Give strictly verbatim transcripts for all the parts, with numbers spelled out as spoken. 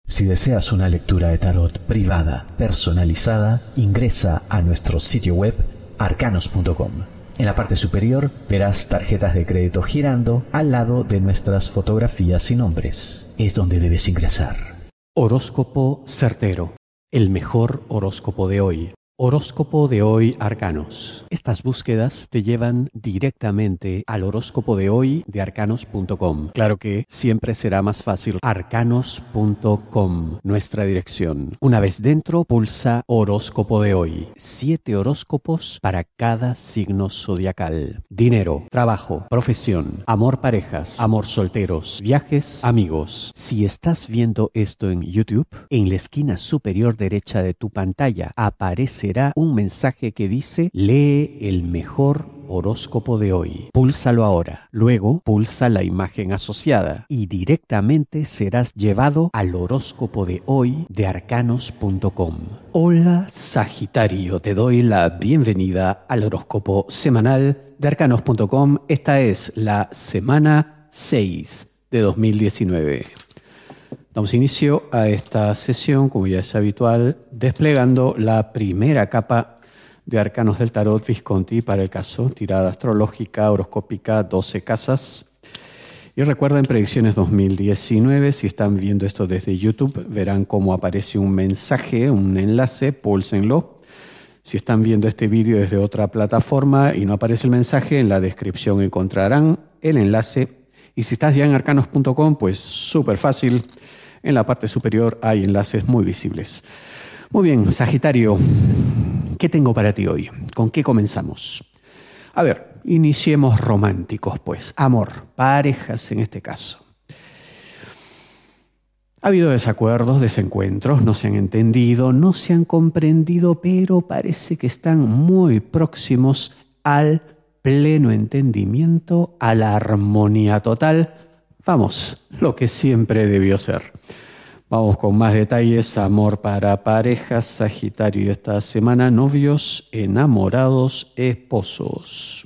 Si deseas una lectura de tarot privada, personalizada, ingresa a nuestro sitio web arcanos punto com. En la parte superior verás tarjetas de crédito girando al lado de nuestras fotografías y nombres. Es donde debes ingresar. Horóscopo certero. El mejor horóscopo de hoy. Horóscopo de hoy Arcanos. Estas búsquedas te llevan directamente al horóscopo de hoy de arcanos punto com. Claro que siempre será más fácil arcanos punto com, nuestra dirección. Una vez dentro, pulsa horóscopo de hoy. Siete horóscopos para cada signo zodiacal. Dinero, trabajo, profesión, amor parejas, amor solteros, viajes, amigos. Si estás viendo esto en YouTube, en la esquina superior derecha de tu pantalla aparece un mensaje que dice lee el mejor horóscopo de hoy. Púlsalo ahora. Luego pulsa la imagen asociada y directamente serás llevado al horóscopo de hoy de arcanos punto com. Hola Sagitario, te doy la bienvenida al horóscopo semanal de arcanos punto com. Esta es la semana seis de dos mil diecinueve. Damos inicio a esta sesión, como ya es habitual, desplegando la primera capa de Arcanos del Tarot Visconti para el caso, tirada astrológica, horoscópica, doce casas. Y recuerden, predicciones dos mil diecinueve, si están viendo esto desde YouTube, verán cómo aparece un mensaje, un enlace, púlsenlo. Si están viendo este vídeo desde otra plataforma y no aparece el mensaje, en la descripción encontrarán el enlace. Y si estás ya en arcanos punto com, pues súper fácil. En la parte superior hay enlaces muy visibles. Muy bien, Sagitario, ¿qué tengo para ti hoy? ¿Con qué comenzamos? A ver, iniciemos románticos, pues. Amor, parejas en este caso. Ha habido desacuerdos, desencuentros, no se han entendido, no se han comprendido, pero parece que están muy próximos al pleno entendimiento, a la armonía total. Vamos, lo que siempre debió ser. Vamos con más detalles. Amor para parejas, Sagitario, esta semana, novios, enamorados, esposos.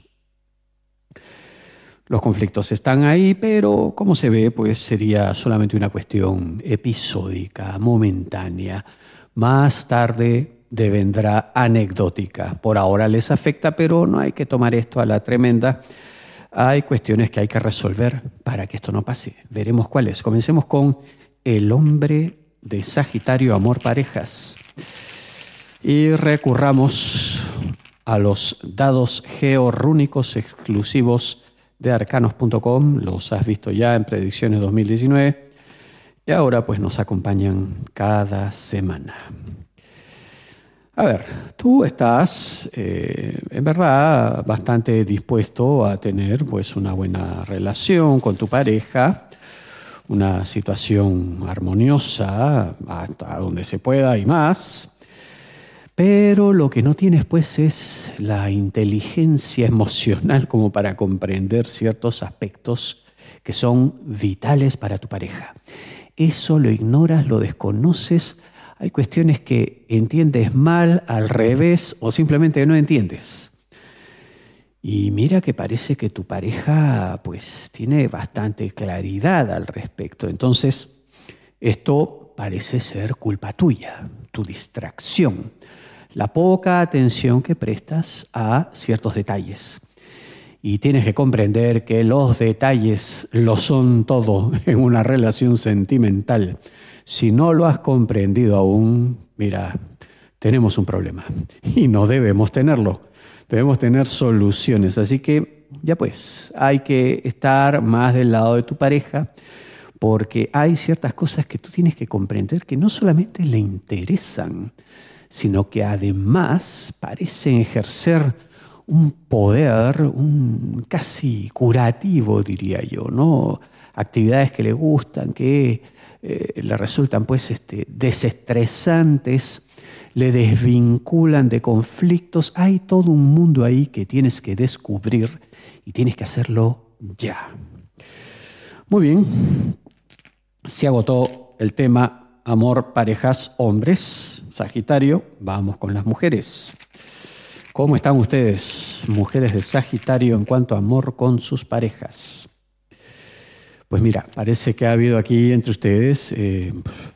Los conflictos están ahí, pero como se ve, pues sería solamente una cuestión episódica, momentánea. Más tarde devendrá anecdótica. Por ahora les afecta, pero no hay que tomar esto a la tremenda. Hay cuestiones que hay que resolver para que esto no pase. Veremos cuáles. Comencemos con el hombre de Sagitario, amor, parejas. Y recurramos a los dados georrúnicos exclusivos de arcanos punto com. Los has visto ya en predicciones dos mil diecinueve. Y ahora pues nos acompañan cada semana. A ver, tú estás eh, en verdad bastante dispuesto a tener pues una buena relación con tu pareja, una situación armoniosa hasta donde se pueda y más, pero lo que no tienes pues es la inteligencia emocional como para comprender ciertos aspectos que son vitales para tu pareja. Eso lo ignoras, lo desconoces. Hay cuestiones que entiendes mal, al revés, o simplemente no entiendes. Y mira que parece que tu pareja pues tiene bastante claridad al respecto. Entonces, esto parece ser culpa tuya, tu distracción, la poca atención que prestas a ciertos detalles. Y tienes que comprender que los detalles lo son todo en una relación sentimental. Si no lo has comprendido aún, mira, tenemos un problema y no debemos tenerlo. Debemos tener soluciones. Así que ya pues, hay que estar más del lado de tu pareja porque hay ciertas cosas que tú tienes que comprender que no solamente le interesan, sino que además parecen ejercer un poder, un casi curativo, diría yo, ¿no? Actividades que le gustan, que eh, le resultan pues este, desestresantes, le desvinculan de conflictos. Hay todo un mundo ahí que tienes que descubrir y tienes que hacerlo ya. Muy bien, se agotó el tema amor, parejas, hombres, Sagitario. Vamos con las mujeres. ¿Cómo están ustedes, mujeres de Sagitario, en cuanto a amor con sus parejas? Pues mira, parece que ha habido aquí entre ustedes eh,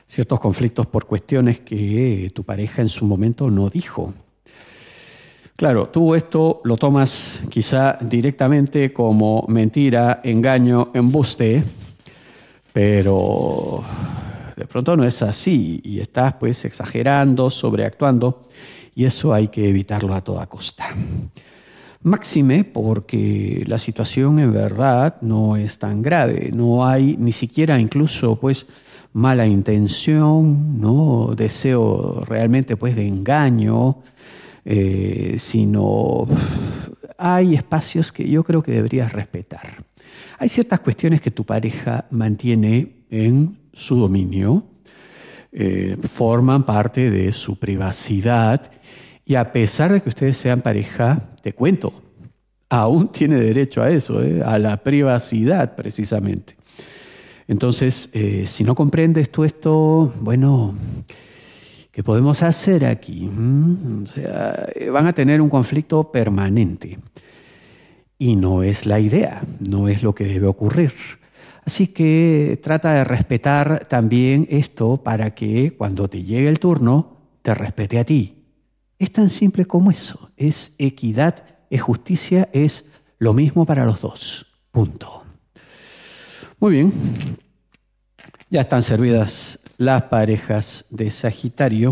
ciertos conflictos por cuestiones que tu pareja en su momento no dijo. Claro, tú esto lo tomas quizá directamente como mentira, engaño, embuste, pero de pronto no es así y estás pues exagerando, sobreactuando, y eso hay que evitarlo a toda costa. Máxime porque la situación en verdad no es tan grave, no hay ni siquiera incluso pues mala intención, no deseo realmente pues de engaño, eh, sino hay espacios que yo creo que deberías respetar. Hay ciertas cuestiones que tu pareja mantiene en su dominio, eh, forman parte de su privacidad y a pesar de que ustedes sean pareja, te cuento, aún tiene derecho a eso, ¿eh? A la privacidad precisamente. Entonces, eh, si no comprendes tú esto, bueno, ¿qué podemos hacer aquí? ¿Mm? O sea, van a tener un conflicto permanente y no es la idea, no es lo que debe ocurrir. Así que trata de respetar también esto para que cuando te llegue el turno, te respete a ti. Es tan simple como eso, es equidad, es justicia, es lo mismo para los dos. Punto. Muy bien, ya están servidas las parejas de Sagitario.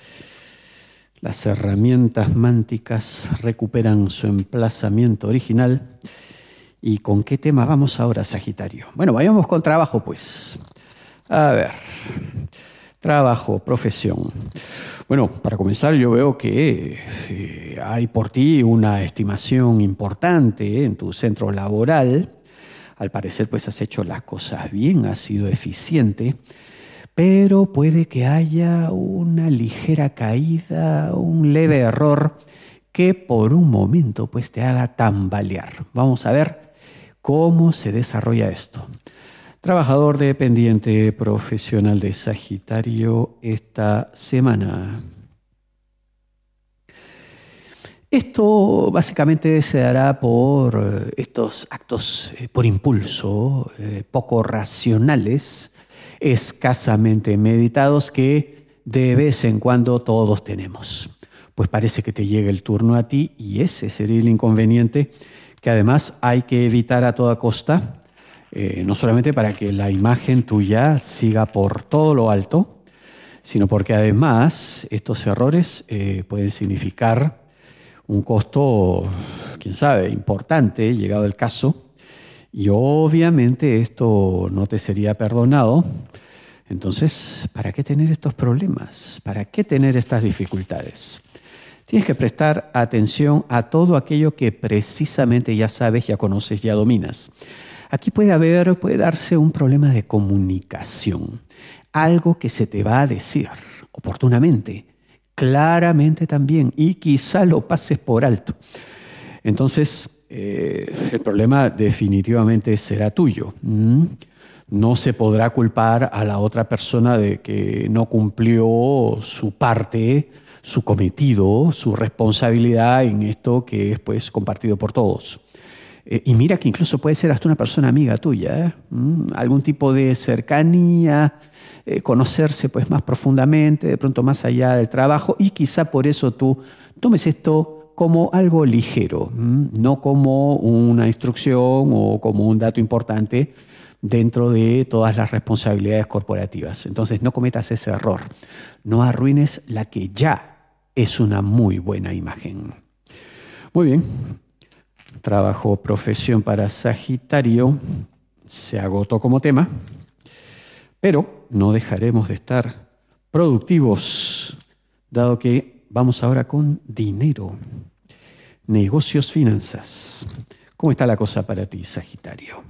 Las herramientas mánticas recuperan su emplazamiento original. ¿Y con qué tema vamos ahora, Sagitario? Bueno, vayamos con trabajo, pues. A ver, trabajo, profesión. Bueno, para comenzar yo veo que eh, hay por ti una estimación importante en tu centro laboral. Al parecer pues has hecho las cosas bien, has sido eficiente, pero puede que haya una ligera caída, un leve error que por un momento pues te haga tambalear. Vamos a ver cómo se desarrolla esto. Trabajador dependiente profesional de Sagitario esta semana. Esto básicamente se dará por estos actos eh, por impulso, eh, poco racionales, escasamente meditados que de vez en cuando todos tenemos. Pues parece que te llega el turno a ti y ese sería el inconveniente que además hay que evitar a toda costa. Eh, no solamente para que la imagen tuya siga por todo lo alto, sino porque además estos errores eh, pueden significar un costo, quién sabe, importante, llegado el caso, y obviamente esto no te sería perdonado. Entonces, ¿para qué tener estos problemas? ¿Para qué tener estas dificultades? Tienes que prestar atención a todo aquello que precisamente ya sabes, ya conoces, ya dominas. Aquí puede haber, puede darse un problema de comunicación, algo que se te va a decir oportunamente, claramente también, y quizá lo pases por alto. Entonces, eh, el problema definitivamente será tuyo. ¿Mm? No se podrá culpar a la otra persona de que no cumplió su parte, su cometido, su responsabilidad en esto que es pues compartido por todos. Eh, y mira que incluso puede ser hasta una persona amiga tuya, ¿eh? ¿Mm? Algún tipo de cercanía, eh, conocerse pues más profundamente, de pronto más allá del trabajo, y quizá por eso tú tomes esto como algo ligero, ¿Mm? No como una instrucción o como un dato importante dentro de todas las responsabilidades corporativas. Entonces no cometas ese error, no arruines la que ya es una muy buena imagen. Muy bien. Trabajo, profesión para Sagitario se agotó como tema, pero no dejaremos de estar productivos, dado que vamos ahora con dinero, negocios, finanzas. ¿Cómo está la cosa para ti, Sagitario?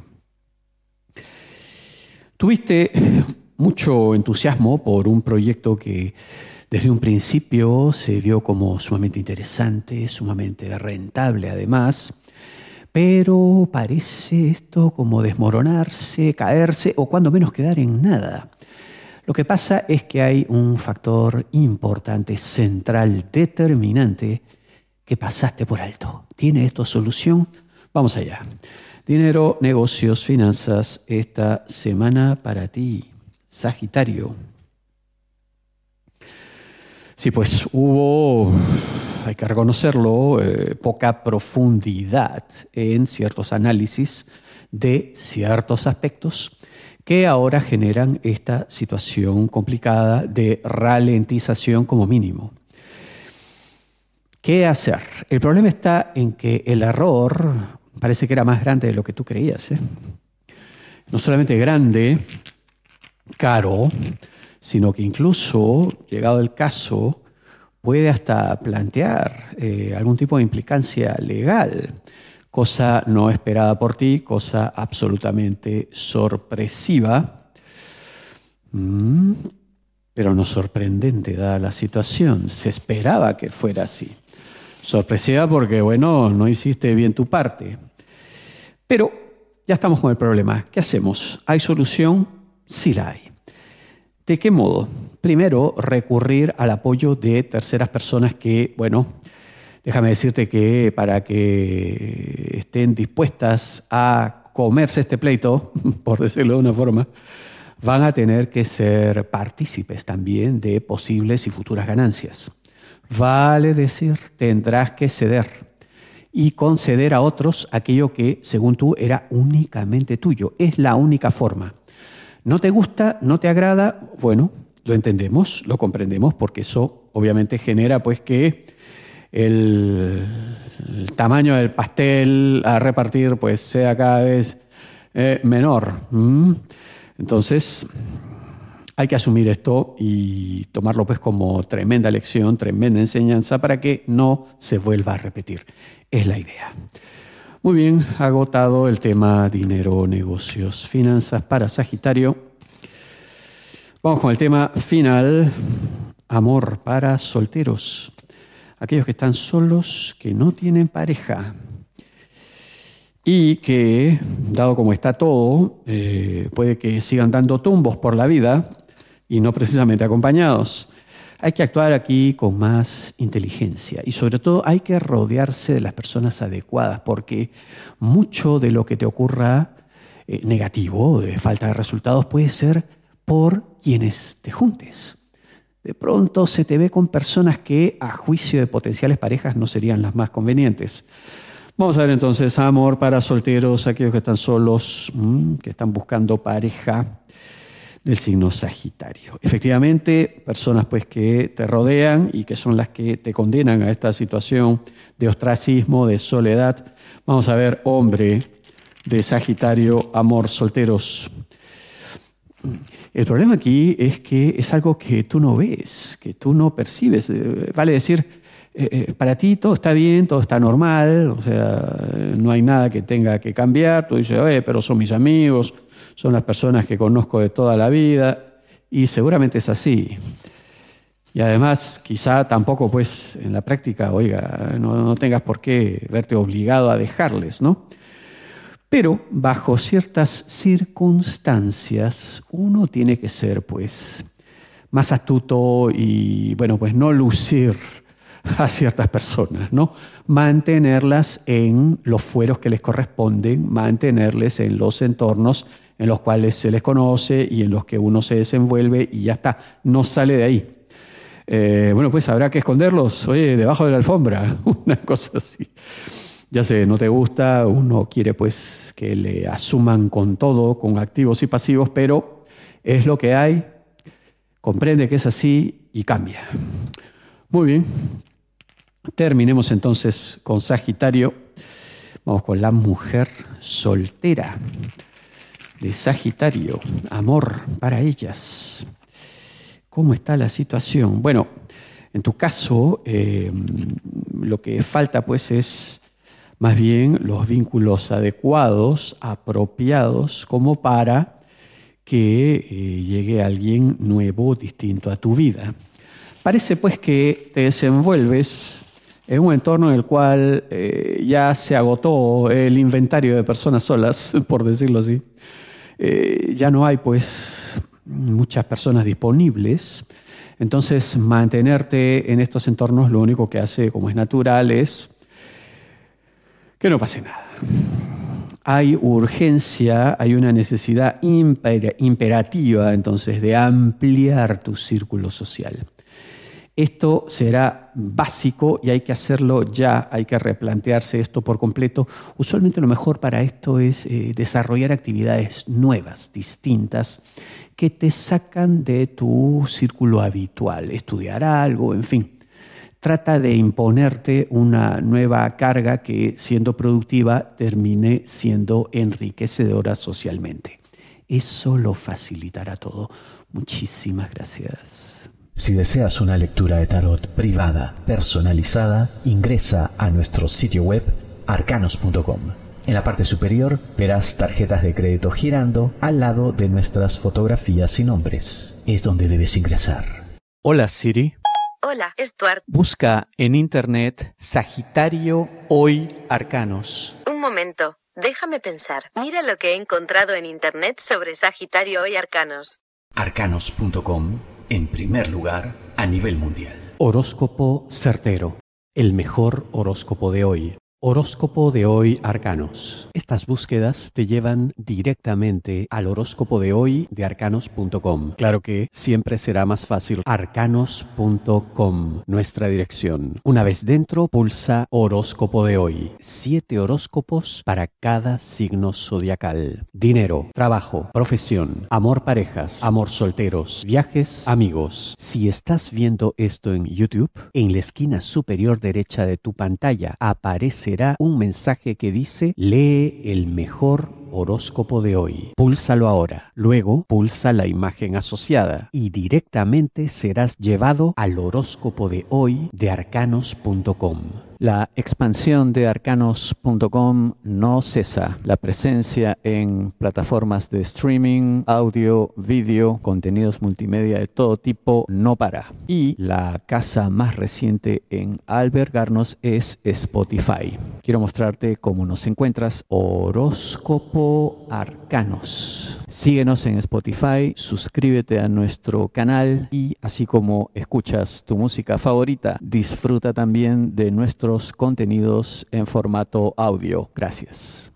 Tuviste mucho entusiasmo por un proyecto que desde un principio se vio como sumamente interesante, sumamente rentable además, pero parece esto como desmoronarse, caerse o cuando menos quedar en nada. Lo que pasa es que hay un factor importante, central, determinante, que pasaste por alto. ¿Tiene esto solución? Vamos allá. Dinero, negocios, finanzas, esta semana para ti, Sagitario. Sí, pues hubo, hay que reconocerlo, eh, poca profundidad en ciertos análisis de ciertos aspectos que ahora generan esta situación complicada de ralentización como mínimo. ¿Qué hacer? El problema está en que el error parece que era más grande de lo que tú creías, ¿eh? No solamente grande, caro, sino que incluso, llegado el caso, puede hasta plantear eh, algún tipo de implicancia legal, cosa no esperada por ti, cosa absolutamente sorpresiva, mm, pero no sorprendente dada la situación. Se esperaba que fuera así. Sorpresiva porque, bueno, no hiciste bien tu parte. Pero ya estamos con el problema. ¿Qué hacemos? ¿Hay solución? Sí la hay. ¿De qué modo? Primero, recurrir al apoyo de terceras personas que, bueno, déjame decirte que para que estén dispuestas a comerse este pleito, por decirlo de una forma, van a tener que ser partícipes también de posibles y futuras ganancias. Vale decir, tendrás que ceder y conceder a otros aquello que, según tú, era únicamente tuyo. Es la única forma. ¿No te gusta? ¿No te agrada? Bueno, lo entendemos, lo comprendemos, porque eso obviamente genera pues que el, el tamaño del pastel a repartir pues sea cada vez eh, menor. ¿Mm? Entonces, hay que asumir esto y tomarlo pues como tremenda lección, tremenda enseñanza para que no se vuelva a repetir. Es la idea. Muy bien, agotado el tema dinero, negocios, finanzas para Sagitario. Vamos con el tema final, amor para solteros. Aquellos que están solos, que no tienen pareja y que, dado como está todo, eh, puede que sigan dando tumbos por la vida y no precisamente acompañados. Hay que actuar aquí con más inteligencia y sobre todo hay que rodearse de las personas adecuadas porque mucho de lo que te ocurra eh, negativo, de falta de resultados, puede ser por quienes te juntes. De pronto se te ve con personas que a juicio de potenciales parejas no serían las más convenientes. Vamos a ver entonces amor para solteros, aquellos que están solos, mmm, que están buscando pareja del signo Sagitario. Efectivamente, personas pues que te rodean y que son las que te condenan a esta situación de ostracismo, de soledad. Vamos a ver hombre de Sagitario, amor, solteros. El problema aquí es que es algo que tú no ves, que tú no percibes. Vale decir, eh, para ti todo está bien, todo está normal, o sea, no hay nada que tenga que cambiar. Tú dices, oye, pero son mis amigos, son las personas que conozco de toda la vida, y seguramente es así. Y además, quizá tampoco, pues, en la práctica, oiga, no, no tengas por qué verte obligado a dejarles, ¿no? Pero bajo ciertas circunstancias uno tiene que ser pues más astuto y bueno, pues no lucir a ciertas personas, ¿no? Mantenerlas en los fueros que les corresponden, mantenerles en los entornos en los cuales se les conoce y en los que uno se desenvuelve y ya está, no sale de ahí. Eh, bueno, pues habrá que esconderlos, oye, debajo de la alfombra, una cosa así. Ya sé, no te gusta, uno quiere pues que le asuman con todo, con activos y pasivos, pero es lo que hay, comprende que es así y cambia. Muy bien, terminemos entonces con Sagitario. Vamos con la mujer soltera de Sagitario, amor para ellas. ¿Cómo está la situación? Bueno, en tu caso, eh, lo que falta pues es más bien los vínculos adecuados, apropiados, como para que eh, llegue alguien nuevo, distinto a tu vida. Parece pues que te desenvuelves en un entorno en el cual eh, ya se agotó el inventario de personas solas, por decirlo así. Eh, ya no hay pues muchas personas disponibles. Entonces, mantenerte en estos entornos lo único que hace, como es natural, es que no pase nada. Hay urgencia, hay una necesidad imper- imperativa, entonces, de ampliar tu círculo social. Esto será básico y hay que hacerlo ya, hay que replantearse esto por completo. Usualmente lo mejor para esto es eh, desarrollar actividades nuevas, distintas, que te sacan de tu círculo habitual, estudiar algo, en fin. Trata de imponerte una nueva carga que, siendo productiva, termine siendo enriquecedora socialmente. Eso lo facilitará todo. Muchísimas gracias. Si deseas una lectura de tarot privada, personalizada, ingresa a nuestro sitio web arcanos punto com. En la parte superior verás tarjetas de crédito girando al lado de nuestras fotografías y nombres. Es donde debes ingresar. Hola Siri. Hola, Stuart. Busca en internet Sagitario Hoy Arcanos. Un momento, déjame pensar. Mira lo que he encontrado en internet sobre Sagitario Hoy Arcanos. arcanos punto com, en primer lugar a nivel mundial. Horóscopo certero, el mejor horóscopo de hoy. Horóscopo de hoy Arcanos. Estas búsquedas te llevan directamente al horóscopo de hoy de arcanos punto com. Claro que siempre será más fácil. arcanos punto com, nuestra dirección. Una vez dentro, pulsa horóscopo de hoy. Siete horóscopos para cada signo zodiacal. Dinero, trabajo, profesión, amor parejas, amor solteros, viajes, amigos. Si estás viendo esto en YouTube, en la esquina superior derecha de tu pantalla aparece un mensaje que dice: lee el mejor horóscopo de hoy. Púlsalo ahora. Luego pulsa la imagen asociada y directamente serás llevado al horóscopo de hoy de arcanos punto com. La expansión de arcanos punto com no cesa. La presencia en plataformas de streaming, audio, vídeo, contenidos multimedia de todo tipo no para. Y la casa más reciente en albergarnos es Spotify. Quiero mostrarte cómo nos encuentras. Horóscopo Arcanos. Síguenos en Spotify, suscríbete a nuestro canal y así como escuchas tu música favorita, disfruta también de nuestros contenidos en formato audio. Gracias.